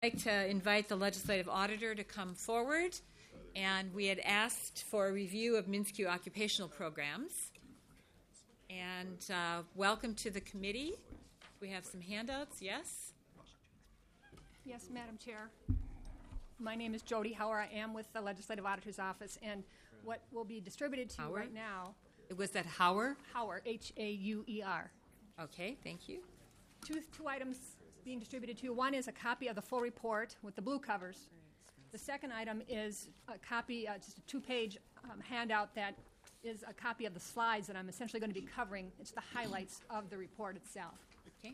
I'd like to invite the legislative auditor to come forward, and we had asked for a review of MnSCU occupational programs. And welcome to the committee. We have some handouts, yes? Yes, Madam Chair. My name is Jody Hauer. I am with the Legislative Auditor's Office, and what will be distributed to you right now... Was that Hauer? Hauer, H-A-U-E-R. Okay, thank you. Two items being distributed to you. One is a copy of the full report with the blue covers. The second item is a copy, just a two-page handout that is a copy of the slides that I'm essentially going to be covering. It's the highlights of the report itself. Okay.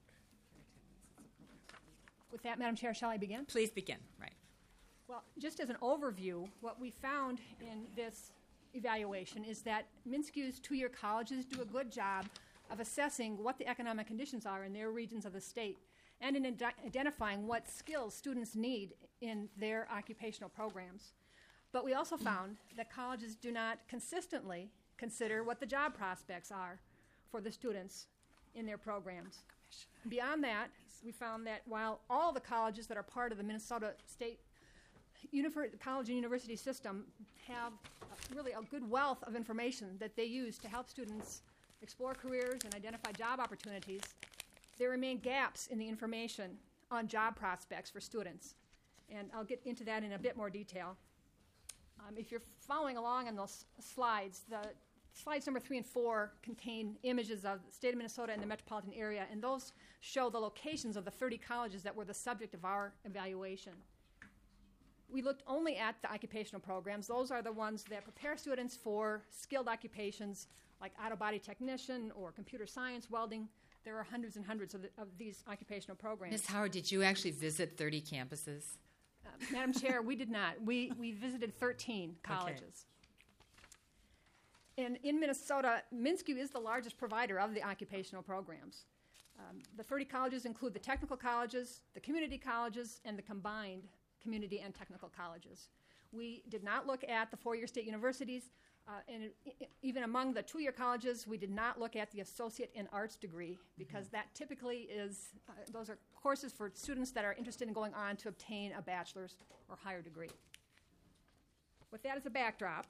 With that, Madam Chair, shall I begin? Please begin. Right. Well, just as an overview, what we found in this evaluation is that MnSCU's two-year colleges do a good job of assessing what the economic conditions are in their regions of the state and in identifying what skills students need in their occupational programs. But we also found that colleges do not consistently consider what the job prospects are for the students in their programs. Beyond that, we found that while all the colleges that are part of the Minnesota State college and university system have really a good wealth of information that they use to help students explore careers and identify job opportunities, there remain gaps in the information on job prospects for students. And I'll get into that in a bit more detail. If you're following along on those slides, the slides number 3 and 4 contain images of the state of Minnesota and the metropolitan area, and those show the locations of the 30 colleges that were the subject of our evaluation. We looked only at the occupational programs. Those are the ones that prepare students for skilled occupations like auto body technician or computer science, welding. There are hundreds and hundreds of these occupational programs. Ms. Howard, did you actually visit 30 campuses? Madam Chair, we did not. We visited 13 colleges. Okay. And in Minnesota, MnSCU is the largest provider of the occupational programs. The 30 colleges include the technical colleges, the community colleges, and the combined community and technical colleges. We did not look at the four-year state universities, and even among the two-year colleges, we did not look at the associate in arts degree because that typically is, those are courses for students that are interested in going on to obtain a bachelor's or higher degree. With that as a backdrop,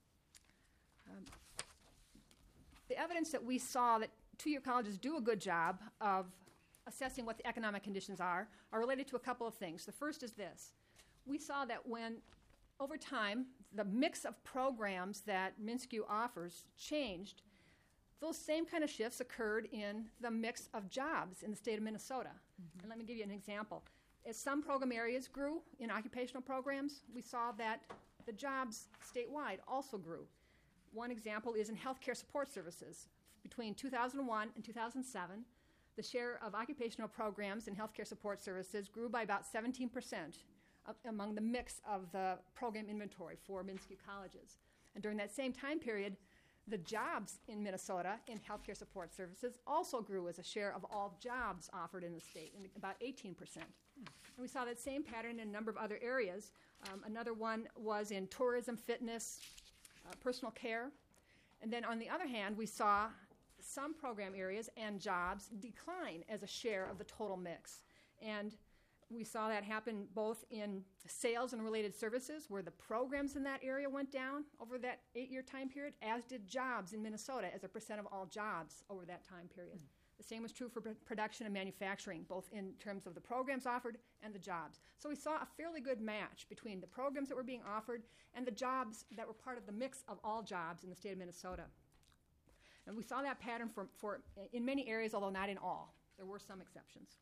the evidence that we saw that two-year colleges do a good job of assessing what the economic conditions are related to a couple of things. The first is this. We saw that when, over time, the mix of programs that MnSCU offers changed, those same kind of shifts occurred in the mix of jobs in the state of Minnesota. Mm-hmm. And let me give you an example. As some program areas grew in occupational programs, we saw that the jobs statewide also grew. One example is in healthcare support services. Between 2001 and 2007, the share of occupational programs in healthcare support services grew by about 17% among the mix of the program inventory for MnSCU colleges. And during that same time period, the jobs in Minnesota in healthcare support services also grew as a share of all jobs offered in the state, in about 18%. And we saw that same pattern in a number of other areas. Another one was in tourism, fitness, personal care. And then on the other hand, we saw some program areas and jobs decline as a share of the total mix. And we saw that happen both in sales and related services, where the programs in that area went down over that 8-year time period, as did jobs in Minnesota as a percent of all jobs over that time period. The same was true for production and manufacturing, both in terms of the programs offered and the jobs. So we saw a fairly good match between the programs that were being offered and the jobs that were part of the mix of all jobs in the state of Minnesota. And we saw that pattern for in many areas, although not in all. There were some exceptions.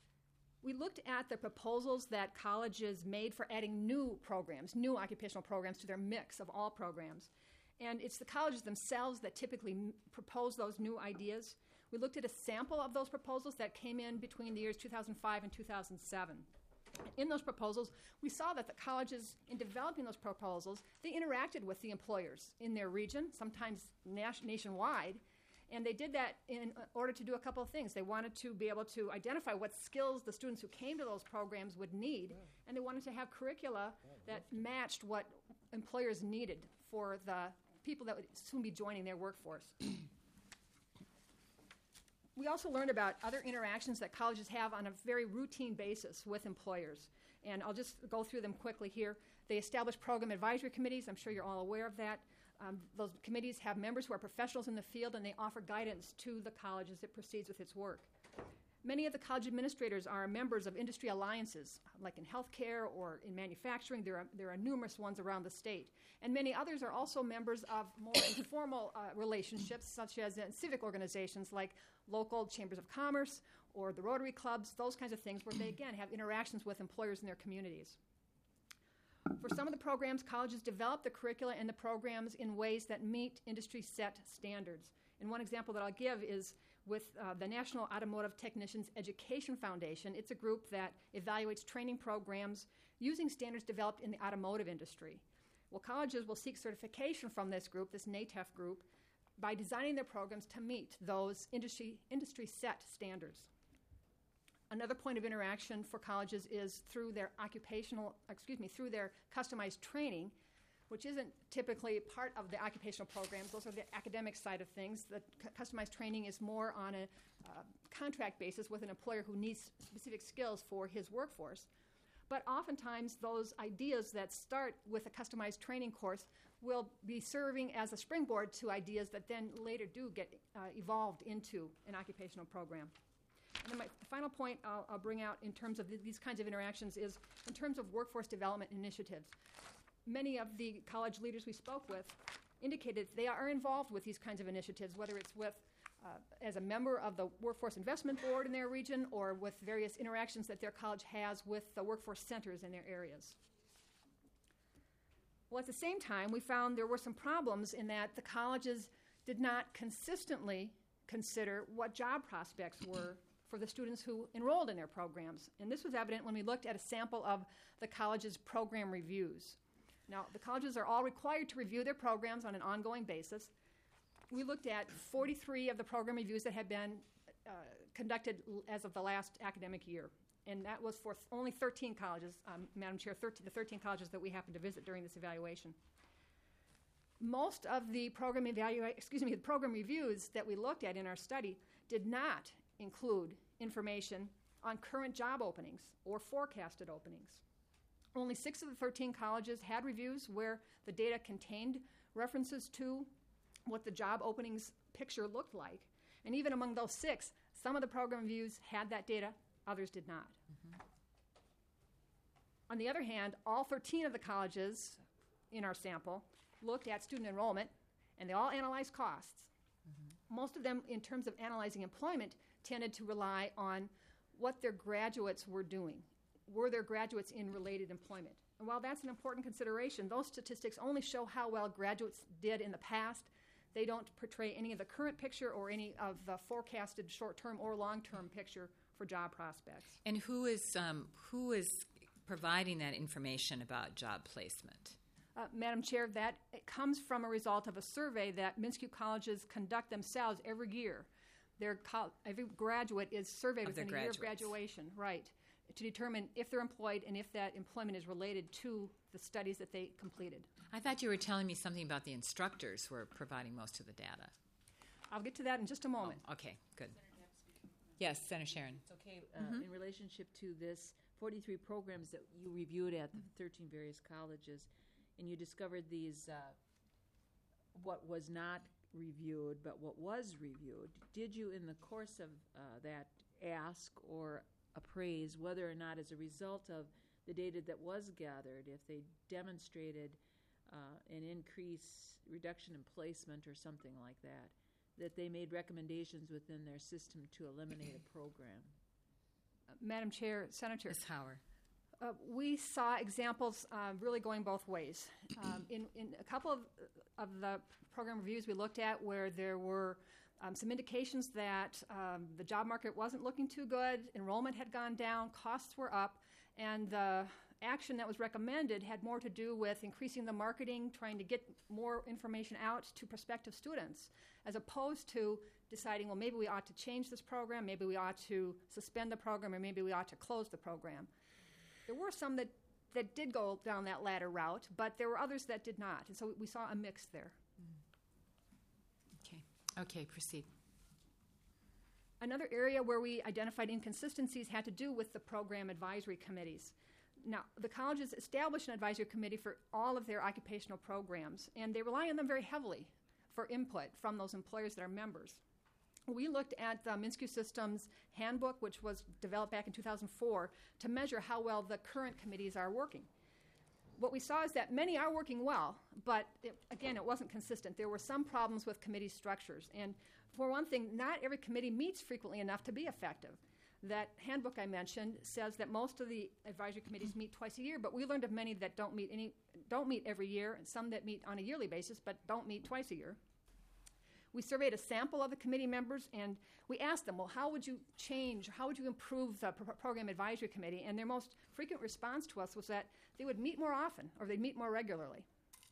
We looked at the proposals that colleges made for adding new programs, new occupational programs to their mix of all programs. And it's the colleges themselves that typically propose those new ideas. We looked at a sample of those proposals that came in between the years 2005 and 2007. In those proposals, we saw that the colleges, in developing those proposals, they interacted with the employers in their region, sometimes nationwide, and they did that in order to do a couple of things. They wanted to be able to identify what skills the students who came to those programs would need, and they wanted to have curricula that matched what employers needed for the people that would soon be joining their workforce. We also learned about other interactions that colleges have on a very routine basis with employers. And I'll just go through them quickly here. They establish program advisory committees. I'm sure you're all aware of that. Those committees have members who are professionals in the field, and they offer guidance to the college as it proceeds with its work. Many of the college administrators are members of industry alliances, like in healthcare or in manufacturing. There are numerous ones around the state. And many others are also members of more informal relationships, such as in civic organizations like local chambers of commerce or the Rotary clubs, those kinds of things where they, again, have interactions with employers in their communities. For some of the programs, colleges develop the curricula and the programs in ways that meet industry-set standards. And one example that I'll give is with the National Automotive Technicians Education Foundation. It's a group that evaluates training programs using standards developed in the automotive industry. Well, colleges will seek certification from this group, this NATEF group, by designing their programs to meet those industry-set standards. Another point of interaction for colleges is through their through their customized training, which isn't typically part of the occupational programs. Those are the academic side of things. The customized training is more on a contract basis with an employer who needs specific skills for his workforce. But oftentimes those ideas that start with a customized training course will be serving as a springboard to ideas that then later do get evolved into an occupational program. And then the final point I'll bring out in terms of these kinds of interactions is in terms of workforce development initiatives. Many of the college leaders we spoke with indicated they are involved with these kinds of initiatives, whether it's with as a member of the Workforce Investment Board in their region or with various interactions that their college has with the workforce centers in their areas. Well, at the same time, we found there were some problems in that the colleges did not consistently consider what job prospects were for the students who enrolled in their programs. And this was evident when we looked at a sample of the college's program reviews. Now, the colleges are all required to review their programs on an ongoing basis. We looked at 43 of the program reviews that had been conducted as of the last academic year. And that was for only 13 colleges, Madam Chair, the 13 colleges that we happened to visit during this evaluation. Most of the program reviews that we looked at in our study did not include information on current job openings or forecasted openings. Only 6 of the 13 colleges had reviews where the data contained references to what the job openings picture looked like. And even among those 6, some of the program reviews had that data, others did not. Mm-hmm. On the other hand, all 13 of the colleges in our sample looked at student enrollment, and they all analyzed costs. Mm-hmm. Most of them, in terms of analyzing employment, tended to rely on what their graduates were doing. Were there graduates in related employment? And while that's an important consideration, those statistics only show how well graduates did in the past. They don't portray any of the current picture or any of the forecasted short-term or long-term picture for job prospects. And who is providing that information about job placement? Madam Chair, that it comes from a result of a survey that MnSCU colleges conduct themselves every year. Every graduate is surveyed within a year of graduation, right, to determine if they're employed and if that employment is related to the studies that they completed. I thought you were telling me something about the instructors who are providing most of the data. I'll get to that in just a moment. Oh, okay, good. Yes, Senator Sharon. It's okay. In relationship to this 43 programs that you reviewed at the 13 various colleges, and you discovered these, what was not reviewed, but what was reviewed, did you in the course of that ask or appraise whether or not as a result of the data that was gathered, if they demonstrated an reduction in placement or something like that, that they made recommendations within their system to eliminate a program? Madam Chair, Senator. Ms. Hauer. We saw examples really going both ways. In a couple of the program reviews we looked at where there were some indications that the job market wasn't looking too good, enrollment had gone down, costs were up, and the action that was recommended had more to do with increasing the marketing, trying to get more information out to prospective students, as opposed to deciding, well, maybe we ought to change this program, maybe we ought to suspend the program, or maybe we ought to close the program. There were some that did go down that latter route, but there were others that did not, and so we saw a mix there. Okay, proceed. Another area where we identified inconsistencies had to do with the program advisory committees. Now, the colleges established an advisory committee for all of their occupational programs, and they rely on them very heavily for input from those employers that are members. We looked at the MnSCU Systems handbook, which was developed back in 2004, to measure how well the current committees are working. What we saw is that many are working well, but again, it wasn't consistent. There were some problems with committee structures. And for one thing, not every committee meets frequently enough to be effective. That handbook I mentioned says that most of the advisory committees meet twice a year, but we learned of many that don't meet every year, and some that meet on a yearly basis but don't meet twice a year. We surveyed a sample of the committee members, and we asked them, well, how would you change, how would you improve the program advisory committee? And their most frequent response to us was that they would meet more often, or they'd meet more regularly.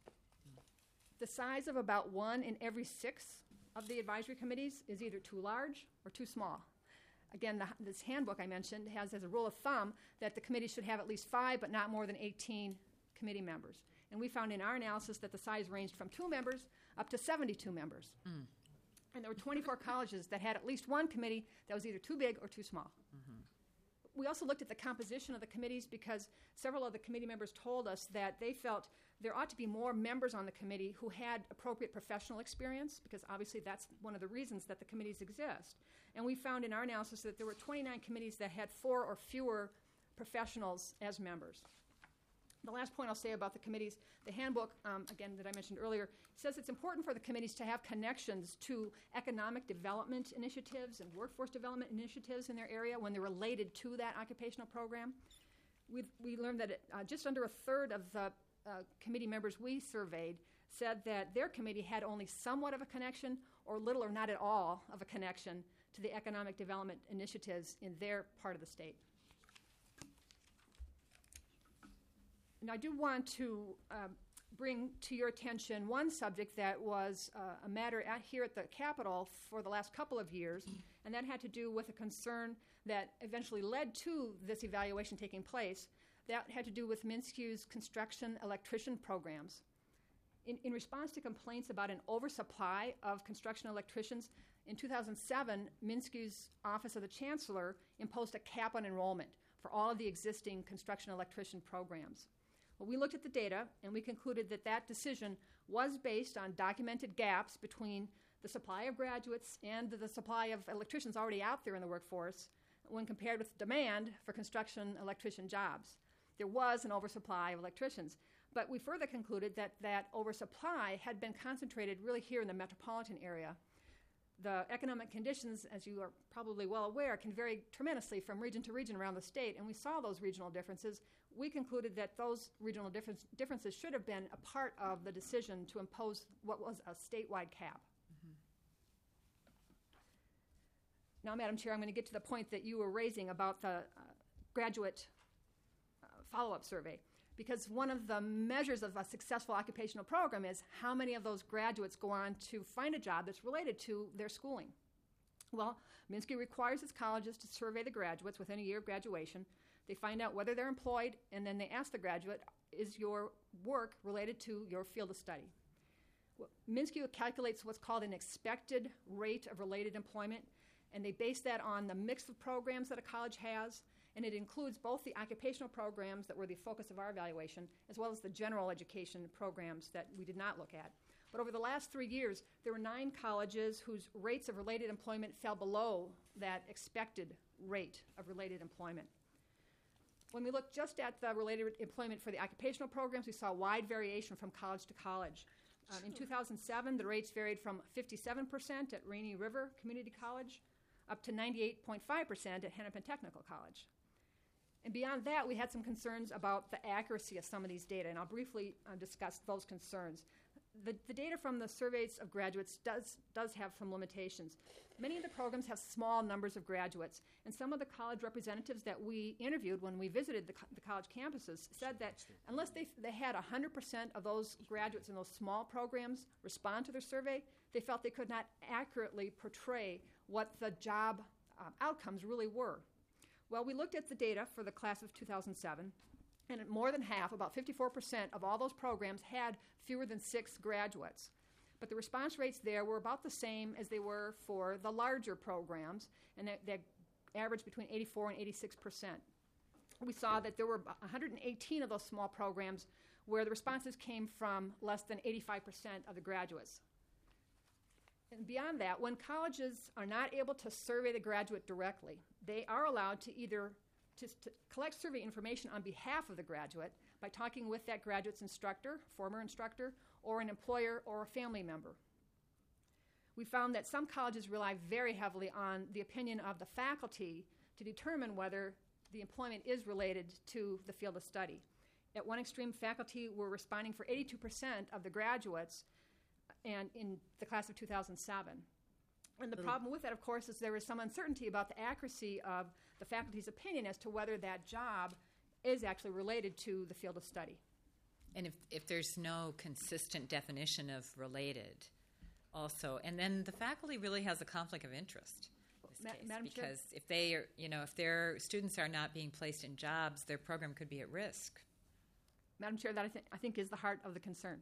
The size of about 1 in every 6 of the advisory committees is either too large or too small. Again, this handbook I mentioned has as a rule of thumb that the committee should have at least 5 but not more than 18 committee members. And we found in our analysis that the size ranged from 2 members up to 72 members. And there were 24 colleges that had at least one committee that was either too big or too small. We also looked at the composition of the committees because several of the committee members told us that they felt there ought to be more members on the committee who had appropriate professional experience, because obviously that's one of the reasons that the committees exist. And we found in our analysis that there were 29 committees that had 4 or fewer professionals as members. The last point I'll say about the committees, the handbook, again, that I mentioned earlier, says it's important for the committees to have connections to economic development initiatives and workforce development initiatives in their area when they're related to that occupational program. We learned that just under a third of the committee members we surveyed said that their committee had only somewhat of a connection or little or not at all of a connection to the economic development initiatives in their part of the state. Now, I do want to bring to your attention one subject that was a matter here at the Capitol for the last couple of years, and that had to do with a concern that eventually led to this evaluation taking place. That had to do with MnSCU's construction electrician programs. In response to complaints about an oversupply of construction electricians, in 2007, MnSCU's Office of the Chancellor imposed a cap on enrollment for all of the existing construction electrician programs. Well, we looked at the data, and we concluded that that decision was based on documented gaps between the supply of graduates and the supply of electricians already out there in the workforce when compared with demand for construction electrician jobs. There was an oversupply of electricians, but we further concluded that that oversupply had been concentrated really here in the metropolitan area. The economic conditions, as you are probably well aware, can vary tremendously from region to region around the state, and we saw those regional differences. We concluded that those regional differences should have been a part of the decision to impose what was a statewide cap. Now, Madam Chair, I'm going to get to the point that you were raising about the graduate follow-up survey, because one of the measures of a successful occupational program is how many of those graduates go on to find a job that's related to their schooling. Well, MnSCU requires its colleges to survey the graduates within a year of graduation. They find out whether they're employed, and then they ask the graduate, is your work related to your field of study? Well, MnSCU calculates what's called an expected rate of related employment, and they base that on the mix of programs that a college has, and it includes both the occupational programs that were the focus of our evaluation, as well as the general education programs that we did not look at. But over the last 3 years, there were 9 colleges whose rates of related employment fell below that expected rate of related employment. When we looked just at the related employment for the occupational programs, we saw wide variation from college to college. In 2007, the rates varied from 57% at Rainy River Community College up to 98.5% at Hennepin Technical College. And beyond that, we had some concerns about the accuracy of some of these data, and I'll briefly discuss those concerns. The data from the surveys of graduates does have some limitations. Many of the programs have small numbers of graduates, and some of the college representatives that we interviewed when we visited the college campuses said that unless they had 100% of those graduates in those small programs respond to their survey, they felt they could not accurately portray what the job outcomes really were. Well, we looked at the data for the class of 2007, and more than half, about 54% of all those programs had fewer than 6 graduates. But the response rates there were about the same as they were for the larger programs, and that averaged between 84 and 86%. We saw that there were 118 of those small programs where the responses came from less than 85% of the graduates. And beyond that, when colleges are not able to survey the graduate directly, they are allowed to either to collect survey information on behalf of the graduate by talking with that graduate's instructor, former instructor, or an employer or a family member. We found that some colleges rely very heavily on the opinion of the faculty to determine whether the employment is related to the field of study. At one extreme, faculty were responding for 82% of the graduates and in the class of 2007. And the problem with that, of course, is there is some uncertainty about the accuracy of the faculty's opinion as to whether that job is actually related to the field of study. And if there's no consistent definition of related also, and then the faculty really has a conflict of interest in this case, Madam Chair? because if they are, if their students are not being placed in jobs, their program could be at risk. Madam Chair, that I think is the heart of the concern.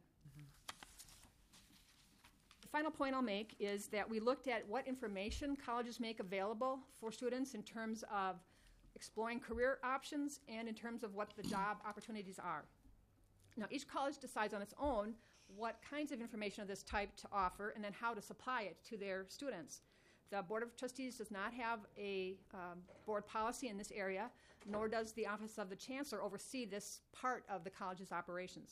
The final point I'll make is that we looked at what information colleges make available for students in terms of exploring career options and in terms of what the job opportunities are. Now, each college decides on its own what kinds of information of this type to offer and then how to supply it to their students. The Board of Trustees does not have a board policy in this area, nor does the Office of the Chancellor oversee this part of the college's operations.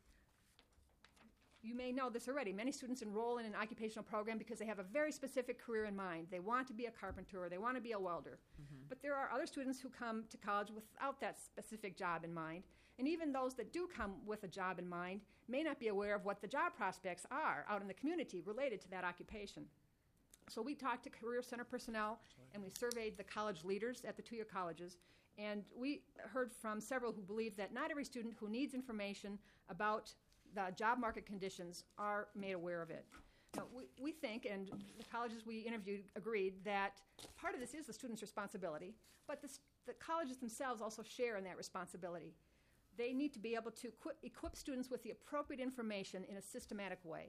You may know this already. Many students enroll in an occupational program because they have a very specific career in mind. They want to be a carpenter or they want to be a welder. But there are other students who come to college without that specific job in mind. And even those that do come with a job in mind may not be aware of what the job prospects are out in the community related to that occupation. So we talked to Career Center personnel and we surveyed the college leaders at the two-year colleges. And we heard from several who believe that not every student who needs information about the job market conditions are made aware of it. Now, we think, and the colleges we interviewed agreed, that part of this is the student's responsibility, but the colleges themselves also share in that responsibility. They need to be able to equip students with the appropriate information in a systematic way.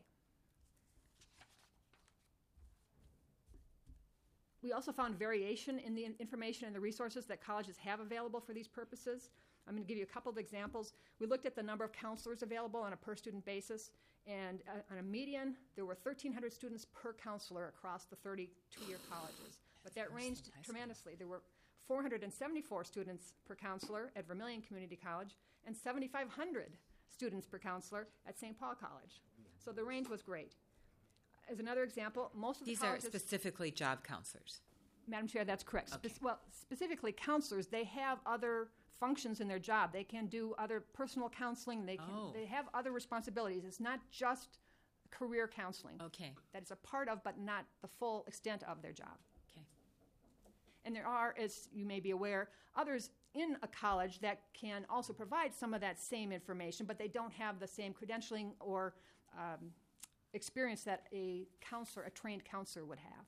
We also found variation in the information and the resources that colleges have available for these purposes. I'm going to give you a couple of examples. We looked at the number of counselors available on a per-student basis, and on a median, there were 1,300 students per counselor across the 32-year colleges. But that ranged tremendously. There were 474 students per counselor at Vermilion Community College and 7,500 students per counselor at St. Paul College. So the range was great. As another example, most of the These colleges... are specifically job counselors. Madam Chair, that's correct. Okay. Specifically counselors, they have other functions in their job. They can do other personal counseling. They have other responsibilities. It's not just career counseling. Okay. That is a part of, but not the full extent of their job. Okay. And there are, as you may be aware, others in a college that can also provide some of that same information, but they don't have the same credentialing or experience that a trained counselor would have.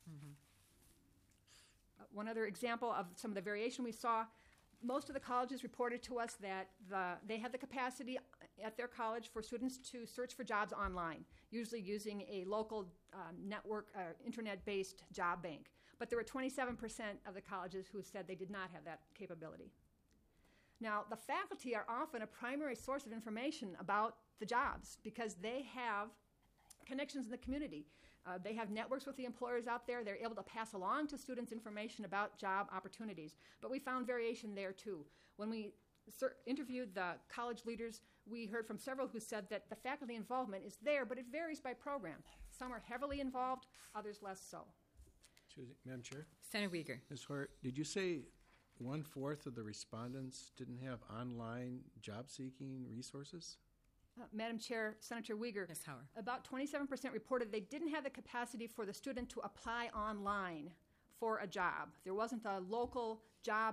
One other example of some of the variation we saw, most of the colleges reported to us that they have the capacity at their college for students to search for jobs online, usually using a local network, internet-based job bank. But there were 27% of the colleges who said they did not have that capability. Now, the faculty are often a primary source of information about the jobs because they have connections in the community. They have networks with the employers out there. They're able to pass along to students information about job opportunities. But we found variation there, too. When we interviewed the college leaders, we heard from several who said that the faculty involvement is there, but it varies by program. Some are heavily involved, others less so. Madam Chair? Senator Uyghur. Ms. Hort, did you say 1/4 of the respondents didn't have online job-seeking resources? Madam Chair, Senator Uyghur, Ms. Hauer. about 27% reported they didn't have the capacity for the student to apply online for a job. There wasn't a local job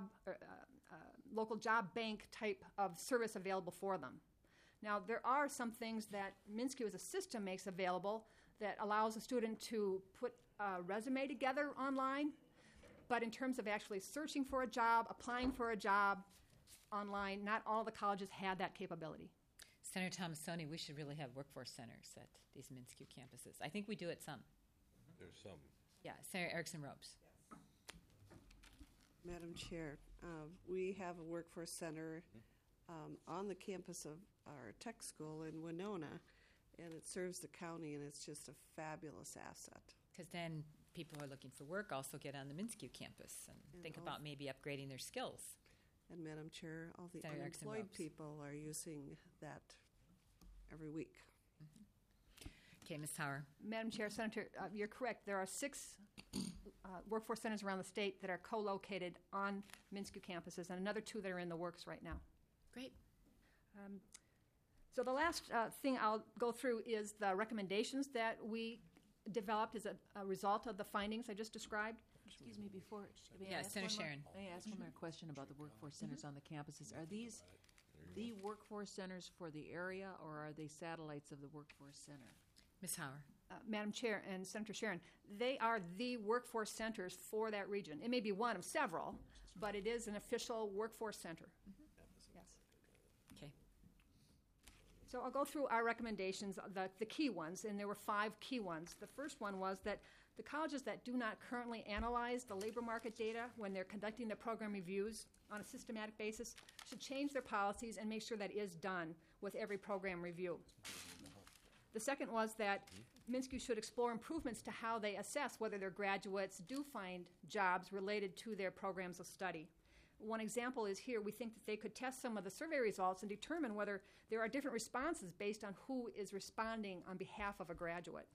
bank type of service available for them. Now, there are some things that MnSCU as a system makes available that allows a student to put a resume together online, but in terms of actually searching for a job, applying for a job online, not all the colleges had that capability. Senator Thomasoni, we should really have workforce centers at these MnSCU campuses. I think we do at some. There's some. Yeah, Senator Erickson-Ropes. Madam Chair, we have a workforce center on the campus of our tech school in Winona, and it serves the county, and it's just a fabulous asset. Because then people who are looking for work also get on the MnSCU campus and And think all- about maybe upgrading their skills. And Madam Chair, all the Senator unemployed Erickson-Ropes. people are using that every week. Okay, Ms. Hauer. Madam Chair, Senator, you're correct. There are 6 workforce centers around the state that are co-located on MnSCU campuses, and another 2 that are in the works right now. Great. So the last thing I'll go through is the recommendations that we developed as a result of the findings I just described. Excuse me, before, may I Yeah, ask Senator one more- Sharon. May I ask one more question about the workforce centers on the campuses? Are these the workforce centers for the area, or are they satellites of the workforce center? Ms. Hauer. Madam Chair and Senator Sharon, they are the workforce centers for that region. It may be one of several, but it is an official workforce center. Yes. Okay. So I'll go through our recommendations, the key ones, and there were 5 key ones. The first one was that the colleges that do not currently analyze the labor market data when they're conducting the program reviews on a systematic basis should change their policies and make sure that is done with every program review. The second was that MnSCU should explore improvements to how they assess whether their graduates do find jobs related to their programs of study. One example is here, we think that they could test some of the survey results and determine whether there are different responses based on who is responding on behalf of a graduate.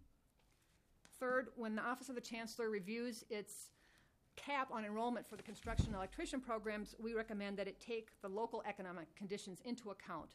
Third, when the Office of the Chancellor reviews its cap on enrollment for the construction and electrician programs, we recommend that it take the local economic conditions into account.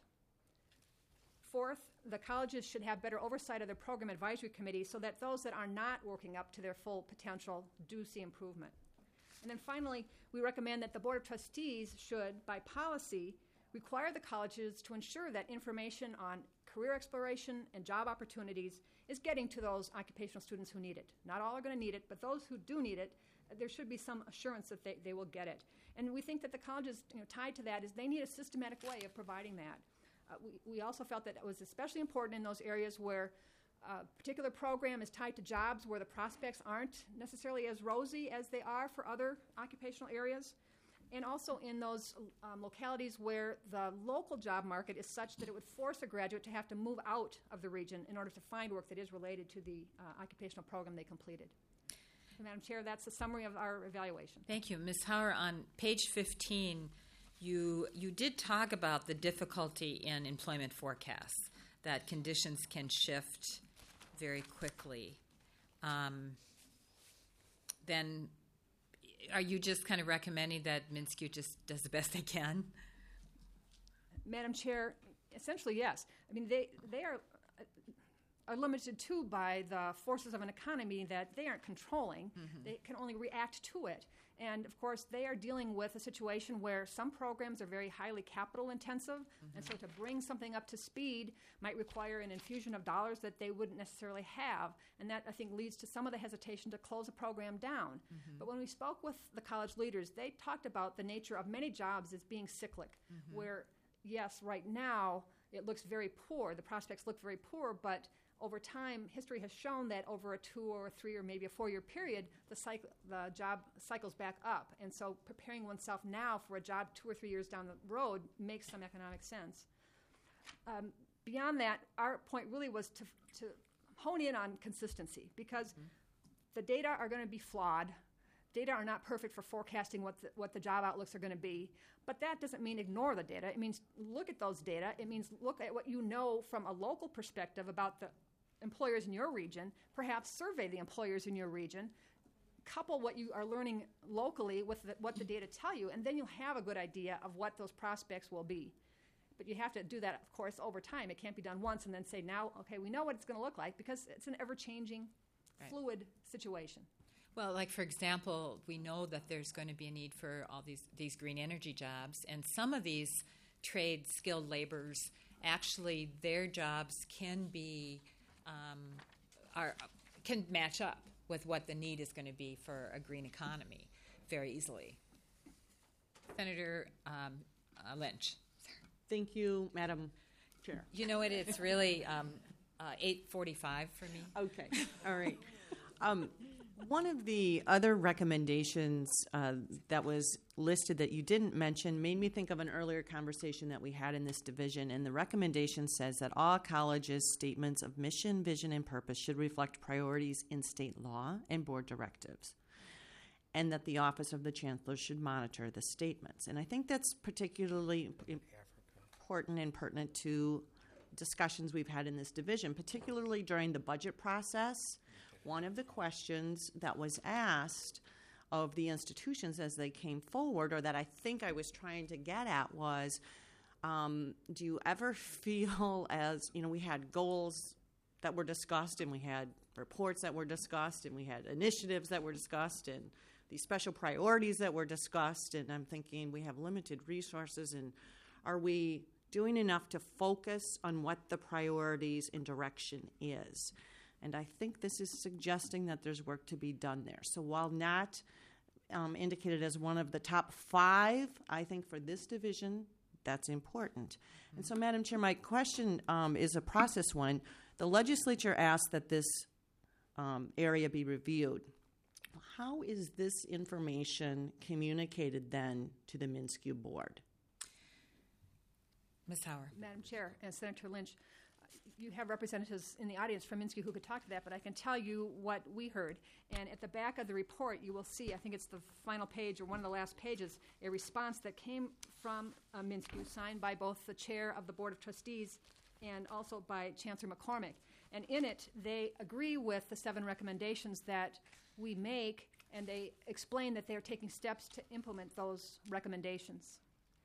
Fourth, the colleges should have better oversight of their program advisory committee so that those that are not working up to their full potential do see improvement. And then finally, we recommend that the Board of Trustees should, by policy, require the colleges to ensure that information on career exploration and job opportunities is getting to those occupational students who need it. Not all are going to need it, but those who do need it, there should be some assurance that they will get it. And we think that the colleges, tied to that is they need a systematic way of providing that. We also felt that it was especially important in those areas where a particular program is tied to jobs where the prospects aren't necessarily as rosy as they are for other occupational areas, and also in those localities where the local job market is such that it would force a graduate to have to move out of the region in order to find work that is related to the occupational program they completed. And Madam Chair, that's a summary of our evaluation. Thank you. Ms. Hauer, on page 15, you did talk about the difficulty in employment forecasts, that conditions can shift very quickly. Then are you just kind of recommending that MnSCU just does the best they can? Madam Chair, essentially, yes. I mean, they are limited too by the forces of an economy that they aren't controlling. They can only react to it. And, of course, they are dealing with a situation where some programs are very highly capital intensive, and so to bring something up to speed might require an infusion of dollars that they wouldn't necessarily have. And that, I think, leads to some of the hesitation to close a program down. But when we spoke with the college leaders, they talked about the nature of many jobs as being cyclic, where, yes, right now it looks very poor, the prospects look very poor, but over time, history has shown that over a 2 or 3 or maybe a 4-year period, the job cycles back up. And so preparing oneself now for a job 2 or 3 years down the road makes some economic sense. Beyond that, our point really was to hone in on consistency, because the data are going to be flawed. Data are not perfect for forecasting what the job outlooks are going to be. But that doesn't mean ignore the data. It means look at those data. It means look at what you know from a local perspective about the employers in your region, perhaps survey the employers in your region, couple what you are learning locally with what the data tell you, and then you'll have a good idea of what those prospects will be. But you have to do that, of course, over time. It can't be done once and then say, now, okay, we know what it's going to look like, because it's an ever-changing, fluid situation. Well, like, for example, we know that there's going to be a need for all these green energy jobs, and some of these trade skilled laborers, actually their jobs can be can match up with what the need is going to be for a green economy very easily. Senator Lynch. Thank you, Madam Chair. You know what? It's really 8:45 for me. Okay, all right. One of the other recommendations that was listed that you didn't mention made me think of an earlier conversation that we had in this division, and the recommendation says that all colleges' statements of mission, vision, and purpose should reflect priorities in state law and board directives, and that the Office of the Chancellor should monitor the statements. And I think that's particularly important and pertinent to discussions we've had in this division, particularly during the budget process. One of the questions that was asked of the institutions as they came forward, or that I think I was trying to get at, was do you ever feel, as we had goals that were discussed, and we had reports that were discussed, and we had initiatives that were discussed, and these special priorities that were discussed, and I'm thinking we have limited resources, and are we doing enough to focus on what the priorities and direction is? And I think this is suggesting that there's work to be done there. So while not indicated as one of the top 5, I think for this division, that's important. And so, Madam Chair, my question is a process one. The legislature asked that this area be reviewed. How is this information communicated then to the MnSCU board? Ms. Hauer. Madam Chair and Senator Lynch, you have representatives in the audience from MnSCU who could talk to that, but I can tell you what we heard. And at the back of the report, you will see, I think it's the final page or one of the last pages, a response that came from MnSCU, signed by both the chair of the Board of Trustees and also by Chancellor McCormick. And in it, they agree with the 7 recommendations that we make, and they explain that they're taking steps to implement those recommendations.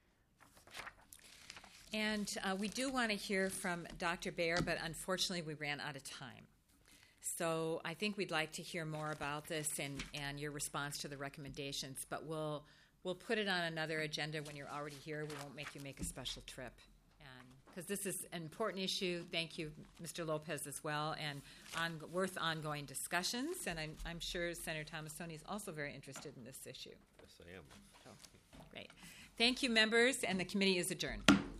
And we do want to hear from Dr. Baer, but unfortunately we ran out of time. So I think we'd like to hear more about this and your response to the recommendations, but we'll put it on another agenda when you're already here. We won't make you make a special trip. Because this is an important issue. Thank you, Mr. Lopez, as well, and worth ongoing discussions. And I'm sure Senator Tomassoni is also very interested in this issue. Yes, I am. So, great. Thank you, members, and the committee is adjourned.